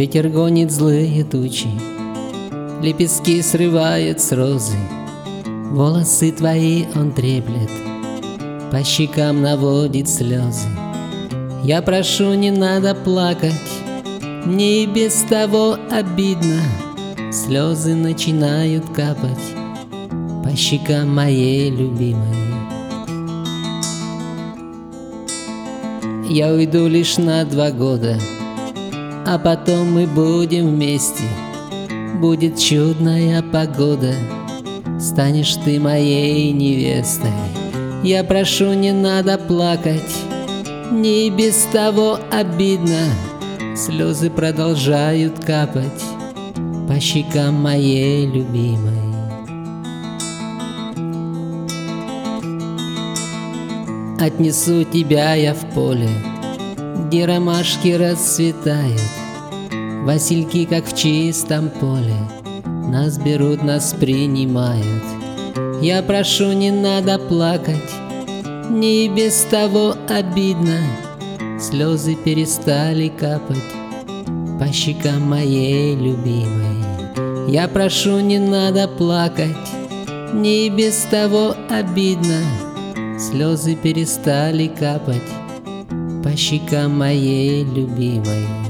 Ветер гонит злые тучи, лепестки срывает с розы. Волосы твои он треплет, по щекам наводит слезы. Я прошу, не надо плакать, мне и без того обидно. Слезы начинают капать по щекам моей любимой. Я уйду лишь на 2 года, а потом мы будем вместе. Будет чудная погода, станешь ты моей невестой. Я прошу, не надо плакать, мне и без того обидно. Слезы продолжают капать по щекам моей любимой. Отнесу тебя я в поле, где ромашки расцветают. Васильки, как в чистом поле, нас берут, нас принимают. Я прошу, не надо плакать, мне и без того обидно. Слезы перестали капать по щекам моей любимой. Я прошу, не надо плакать, мне и без того обидно. Слезы перестали капать по щекам моей любимой.